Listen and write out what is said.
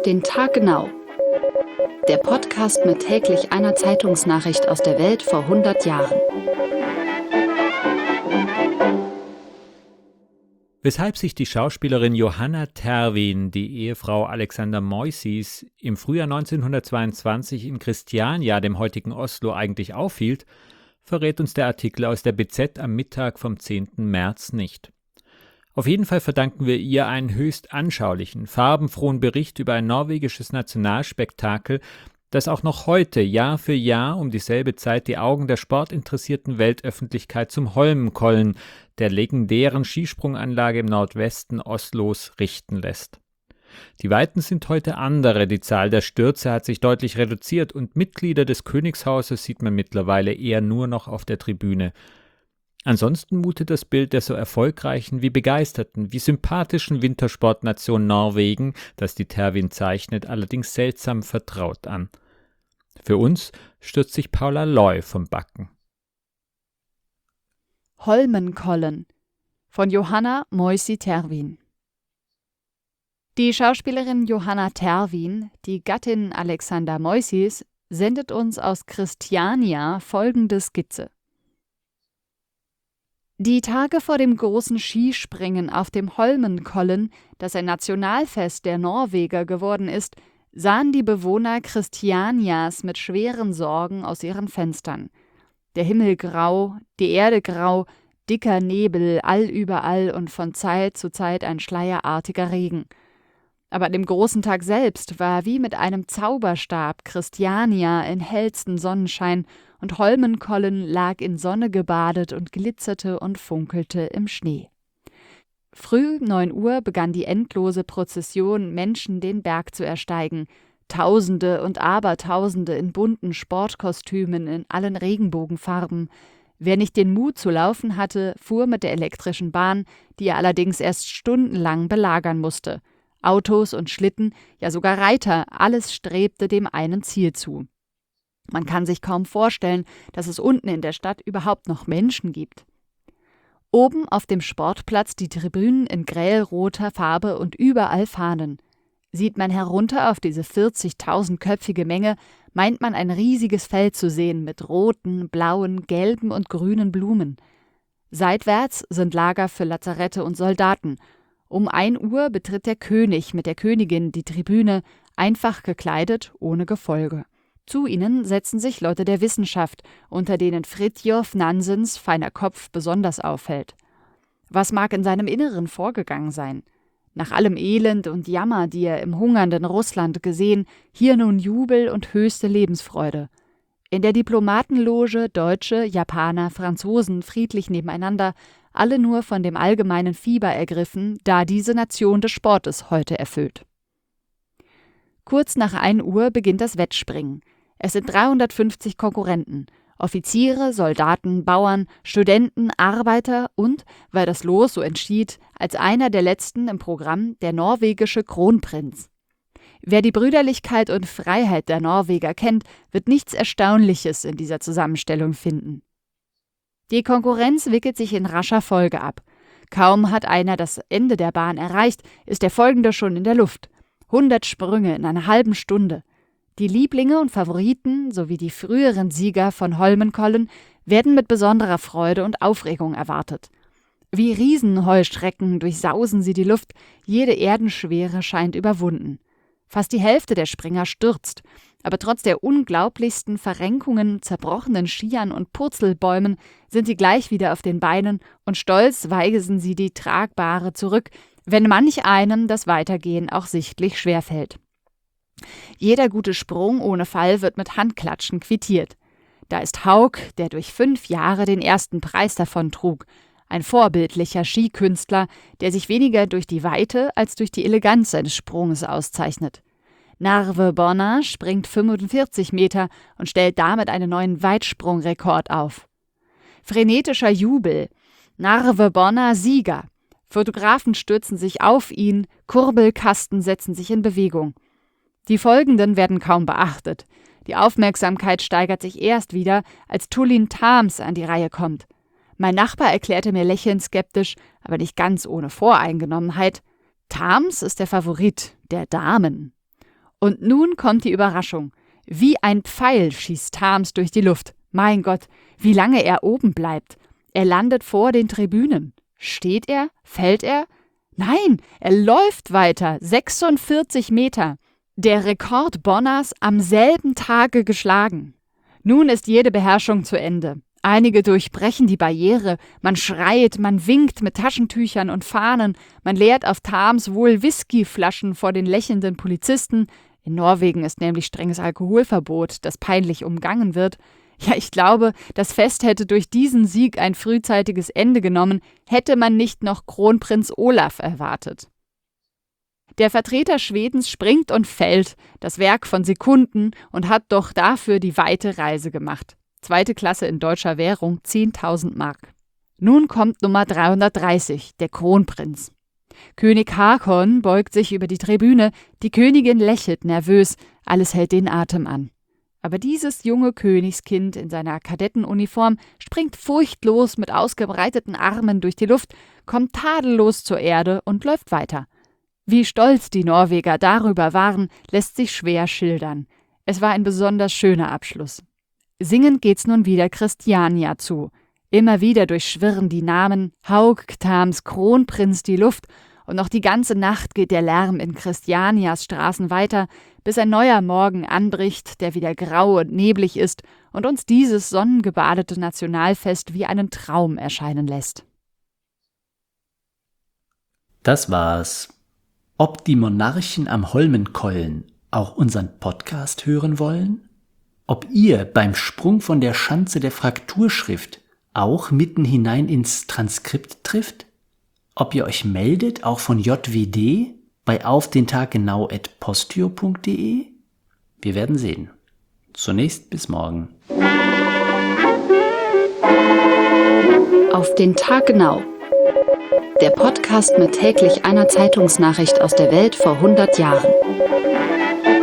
den Tag genau. Der Podcast mit täglich einer Zeitungsnachricht aus der Welt vor 100 Jahren. Weshalb sich die Schauspielerin Johanna Terwin, die Ehefrau Alexander Moissis, im Frühjahr 1922 in Kristiania, dem heutigen Oslo, eigentlich aufhielt, verrät uns der Artikel aus der BZ am Mittag vom 10. März nicht. Auf jeden Fall verdanken wir ihr einen höchst anschaulichen, farbenfrohen Bericht über ein norwegisches Nationalspektakel, das auch noch heute Jahr für Jahr um dieselbe Zeit die Augen der sportinteressierten Weltöffentlichkeit zum Holmenkollen, der legendären Skisprunganlage im Nordwesten Oslos, richten lässt. Die Weiten sind heute andere, die Zahl der Stürze hat sich deutlich reduziert und Mitglieder des Königshauses sieht man mittlerweile eher nur noch auf der Tribüne. Ansonsten mutet das Bild der so erfolgreichen wie begeisterten, wie sympathischen Wintersportnation Norwegen, das die Terwin zeichnet, allerdings seltsam vertraut an. Für uns stürzt sich Paula Loy vom Backen. Holmenkollen von Johanna Moissi Terwin. Die Schauspielerin Johanna Terwin, die Gattin Alexander Moissis, sendet uns aus Kristiania folgende Skizze. Die Tage vor dem großen Skispringen auf dem Holmenkollen, das ein Nationalfest der Norweger geworden ist, sahen die Bewohner Kristianias mit schweren Sorgen aus ihren Fenstern. Der Himmel grau, die Erde grau, dicker Nebel allüberall und von Zeit zu Zeit ein schleierartiger Regen. Aber an dem großen Tag selbst war wie mit einem Zauberstab Kristiania in hellsten Sonnenschein und Holmenkollen lag in Sonne gebadet und glitzerte und funkelte im Schnee. Früh 9 Uhr begann die endlose Prozession, Menschen den Berg zu ersteigen. Tausende und Abertausende in bunten Sportkostümen in allen Regenbogenfarben. Wer nicht den Mut zu laufen hatte, fuhr mit der elektrischen Bahn, die er allerdings erst stundenlang belagern musste. Autos und Schlitten, ja sogar Reiter, alles strebte dem einen Ziel zu. Man kann sich kaum vorstellen, dass es unten in der Stadt überhaupt noch Menschen gibt. Oben auf dem Sportplatz die Tribünen in grellroter Farbe und überall Fahnen. Sieht man herunter auf diese 40.000-köpfige Menge, meint man ein riesiges Feld zu sehen mit roten, blauen, gelben und grünen Blumen. Seitwärts sind Lager für Lazarette und Soldaten. Um 1 Uhr betritt der König mit der Königin die Tribüne, einfach gekleidet, ohne Gefolge. Zu ihnen setzen sich Leute der Wissenschaft, unter denen Fridtjof Nansens feiner Kopf besonders auffällt. Was mag in seinem Inneren vorgegangen sein? Nach allem Elend und Jammer, die er im hungernden Russland gesehen, hier nun Jubel und höchste Lebensfreude. In der Diplomatenloge Deutsche, Japaner, Franzosen friedlich nebeneinander, alle nur von dem allgemeinen Fieber ergriffen, da diese Nation des Sportes heute erfüllt. Kurz nach 1 Uhr beginnt das Wettspringen. Es sind 350 Konkurrenten, Offiziere, Soldaten, Bauern, Studenten, Arbeiter und, weil das Los so entschied, als einer der letzten im Programm der norwegische Kronprinz. Wer die Brüderlichkeit und Freiheit der Norweger kennt, wird nichts Erstaunliches in dieser Zusammenstellung finden. Die Konkurrenz wickelt sich in rascher Folge ab. Kaum hat einer das Ende der Bahn erreicht, ist der folgende schon in der Luft. 100 Sprünge in einer halben Stunde. Die Lieblinge und Favoriten sowie die früheren Sieger von Holmenkollen werden mit besonderer Freude und Aufregung erwartet. Wie Riesenheuschrecken durchsausen sie die Luft, jede Erdenschwere scheint überwunden. Fast die Hälfte der Springer stürzt, aber trotz der unglaublichsten Verrenkungen, zerbrochenen Skiern und Purzelbäumen sind sie gleich wieder auf den Beinen und stolz weisen sie die Tragbare zurück, wenn manch einem das Weitergehen auch sichtlich schwerfällt. Jeder gute Sprung ohne Fall wird mit Handklatschen quittiert. Da ist Haug, der durch 5 Jahre den ersten Preis davontrug, ein vorbildlicher Skikünstler, der sich weniger durch die Weite als durch die Eleganz seines Sprunges auszeichnet. Narve Borna springt 45 Meter und stellt damit einen neuen Weitsprungrekord auf. Frenetischer Jubel. Narve Borna Sieger. Fotografen stürzen sich auf ihn, Kurbelkasten setzen sich in Bewegung. Die Folgenden werden kaum beachtet. Die Aufmerksamkeit steigert sich erst wieder, als Tullin Thams an die Reihe kommt. Mein Nachbar erklärte mir lächelnd skeptisch, aber nicht ganz ohne Voreingenommenheit: Thams ist der Favorit der Damen. Und nun kommt die Überraschung. Wie ein Pfeil schießt Thams durch die Luft. Mein Gott, wie lange er oben bleibt. Er landet vor den Tribünen. Steht er? Fällt er? Nein, er läuft weiter, 46 Meter. Der Rekord Bonners am selben Tage geschlagen. Nun ist jede Beherrschung zu Ende. Einige durchbrechen die Barriere, man schreit, man winkt mit Taschentüchern und Fahnen, man leert auf Thams wohl Whiskyflaschen vor den lächelnden Polizisten. In Norwegen ist nämlich strenges Alkoholverbot, das peinlich umgangen wird. Ja, ich glaube, das Fest hätte durch diesen Sieg ein frühzeitiges Ende genommen, hätte man nicht noch Kronprinz Olaf erwartet. Der Vertreter Schwedens springt und fällt, das Werk von Sekunden, und hat doch dafür die weite Reise gemacht. 2. Klasse in deutscher Währung, 10.000 Mark. Nun kommt Nummer 330, der Kronprinz. König Haakon beugt sich über die Tribüne, die Königin lächelt nervös, alles hält den Atem an. Aber dieses junge Königskind in seiner Kadettenuniform springt furchtlos mit ausgebreiteten Armen durch die Luft, kommt tadellos zur Erde und läuft weiter. Wie stolz die Norweger darüber waren, lässt sich schwer schildern. Es war ein besonders schöner Abschluss. Singend geht's nun wieder Christiania zu. Immer wieder durchschwirren die Namen Hauk, Thams, Kronprinz die Luft, und noch die ganze Nacht geht der Lärm in Christianias Straßen weiter, bis ein neuer Morgen anbricht, der wieder grau und neblig ist und uns dieses sonnengebadete Nationalfest wie einen Traum erscheinen lässt. Das war's. Ob die Monarchen am Holmenkollen auch unseren Podcast hören wollen? Ob ihr beim Sprung von der Schanze der Frakturschrift auch mitten hinein ins Transkript trifft? Ob ihr euch meldet, auch von JWD, bei aufdentaggenau@postio.de? Wir werden sehen. Zunächst bis morgen. Auf den Tag genau. Der Podcast mit täglich einer Zeitungsnachricht aus der Welt vor 100 Jahren.